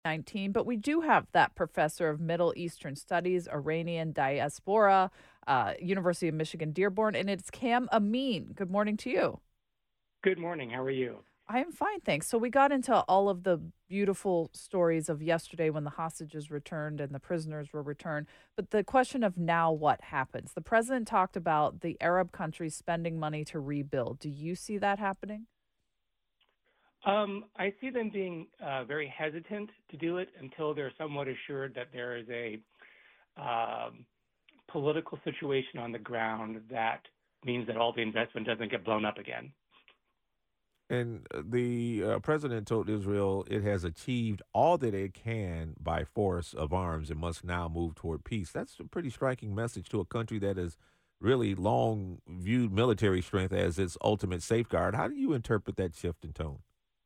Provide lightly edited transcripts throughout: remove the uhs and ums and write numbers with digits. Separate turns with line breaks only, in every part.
19, but we do have that professor of Middle Eastern Studies, Iranian diaspora, University of Michigan Dearborn, and it's Cam Amin. Good morning to you.
Good morning. How are you?
I am fine, thanks. So we got into all of the beautiful stories of yesterday when the hostages returned and the prisoners were returned. But the question of now what happens? The president talked about the Arab countries spending money to rebuild. Do you see that happening?
I see them being very hesitant to do it until they're somewhat assured that there is a political situation on the ground that means that all the investment doesn't get blown up again.
And the president told Israel it has achieved all that it can by force of arms and must now move toward peace. That's a pretty striking message to a country that has really long viewed military strength as its ultimate safeguard. How do you interpret that shift in tone?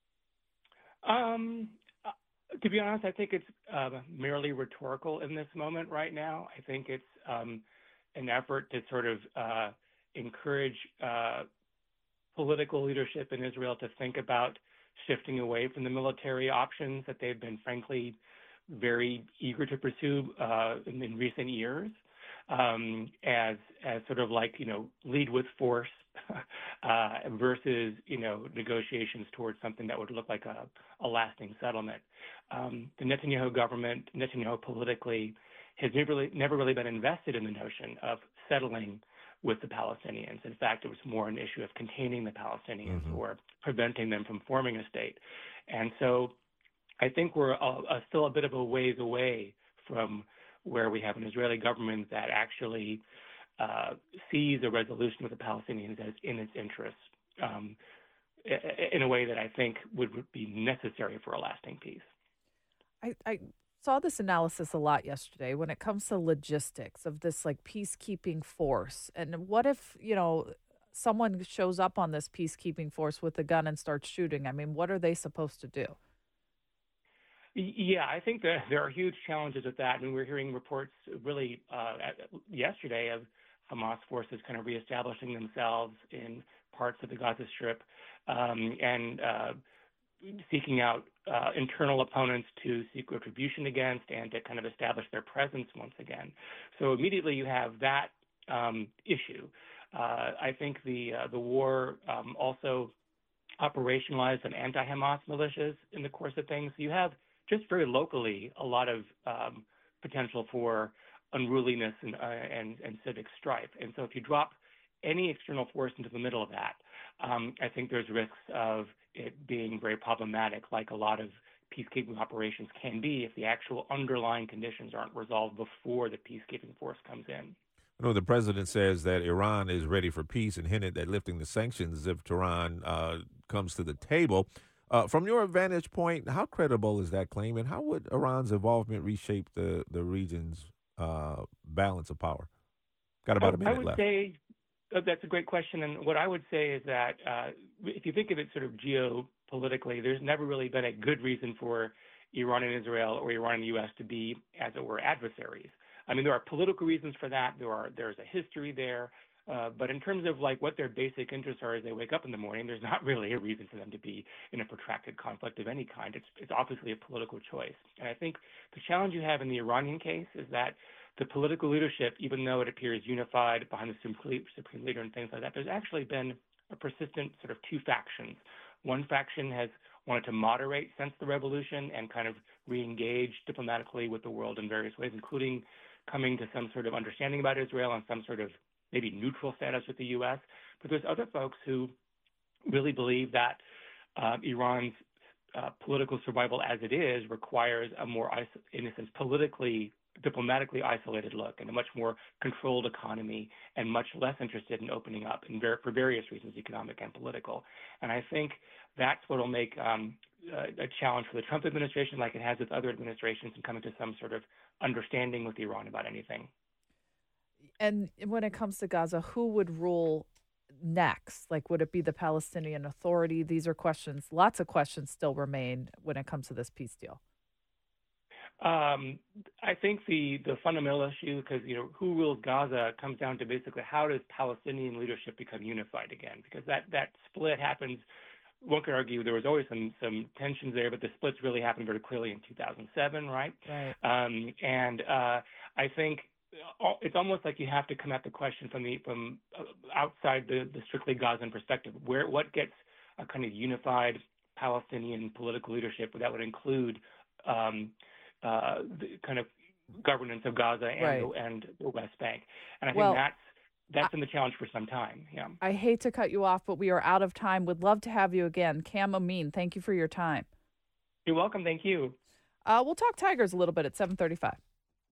Um, uh, to be honest, I think it's merely rhetorical in this moment right now. I think it's an effort to sort of encourage political leadership in Israel to think about shifting away from the military options that they've been, frankly, very eager to pursue in recent years, as sort of like lead with force versus negotiations towards something that would look like a lasting settlement. The Netanyahu government, Netanyahu politically, has never really been invested in the notion of settling with the Palestinians. In fact, it was more an issue of containing the Palestinians
Hmm.
or preventing them from forming a state. And so I think we're still a bit of a ways away from where we have an Israeli government that actually uh, sees a resolution with the Palestinians as in its interests um, in a way that I think would be necessary for a lasting peace.
I saw this analysis a lot yesterday when it comes to logistics of this like peacekeeping force. And what if, someone shows up on this peacekeeping force with a gun and starts shooting? I mean, what are they supposed to do?
Yeah, I think that there are huge challenges with that. And we're hearing reports really yesterday of Hamas forces kind of reestablishing themselves in parts of the Gaza Strip and seeking out internal opponents to seek retribution against and to kind of establish their presence once again. So immediately you have that issue. I think the war also operationalized some anti-Hamas militias in the course of things. So you have just very locally a lot of potential for unruliness and civic strife. And so if you drop any external force into the middle of that, I think there's risks of it being very problematic, like a lot of peacekeeping operations can be if the actual underlying conditions aren't resolved before the peacekeeping force comes in.
I know the president says that Iran is ready for peace and hinted at lifting the sanctions if Tehran comes to the table. From your vantage point, how credible is that claim, and how would Iran's involvement reshape the region's balance of power? Got about a
I
minute
would
left.
say that's a great question. And what I would say is that if you think of it sort of geopolitically, there's never really been a good reason for Iran and Israel or Iran and the U.S. to be, as it were, adversaries. I mean, there are political reasons for that. There's a history there. But in terms of like what their basic interests are as they wake up in the morning, there's not really a reason for them to be in a protracted conflict of any kind. It's obviously a political choice. And I think the challenge you have in the Iranian case is that the political leadership, even though it appears unified behind the supreme leader and things like that, there's actually been a persistent sort of two factions. One faction has wanted to moderate since the revolution and kind of re-engage diplomatically with the world in various ways, including coming to some sort of understanding about Israel and some sort of maybe neutral status with the U.S. But there's other folks who really believe that Iran's political survival as it is requires a more, in a sense, politically, diplomatically isolated look and a much more controlled economy and much less interested in opening up for various reasons, economic and political. And I think that's what will make a challenge for the Trump administration, like it has with other administrations, in coming to some sort of understanding with Iran about anything.
And when it comes to Gaza, who would rule next? Like, would it be the Palestinian Authority? These are questions, lots of questions still remain when it comes to this peace deal.
Um, I think the fundamental issue, because who rules Gaza, comes down to basically how does Palestinian leadership become unified again? Because that split happens one could argue there was always some tensions there, but the splits really happened very clearly in 2007, right?
Right.
I think it's almost like you have to come at the question from outside the strictly Gazan perspective. What gets a kind of unified Palestinian political leadership that would include the kind of governance of Gaza
Right.
and the West Bank, and I think
Well,
that's been the challenge for some time. Yeah,
I hate to cut you off, but we are out of time. Would love to have you again. Cam Amin, thank you for your time.
you're welcome. Thank you.
We'll talk Tigers a little bit at 7:35.